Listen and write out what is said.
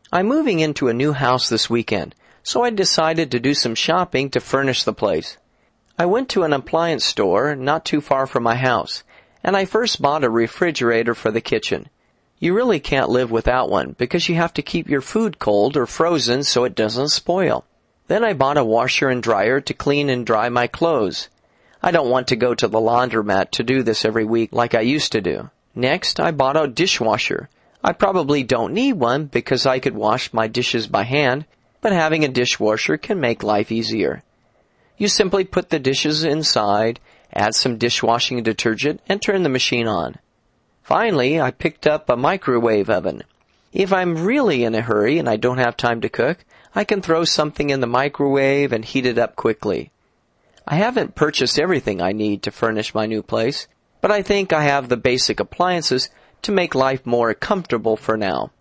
I'm moving into a new house this weekend, so I decided to do some shopping to furnish the place. I went to an appliance store not too far from my house, and I first bought a refrigerator for the kitchen. You really can't live without one because you have to keep your food cold or frozen so it doesn't spoil. Then I bought a washer and dryer to clean and dry my clothes. I don't want to go to the laundromat to do this every week like I used to do. Next, I bought a dishwasher. I probably don't need one because I could wash my dishes by hand, but having a dishwasher can make life easier. You simply put the dishes inside, add some dishwashing detergent, and turn the machine on. Finally, I picked up a microwave oven. If I'm really in a hurry and I don't have time to cook, I can throw something in the microwave and heat it up quickly. I haven't purchased everything I need to furnish my new place, but I think I have the basic appliances to make life more comfortable for now.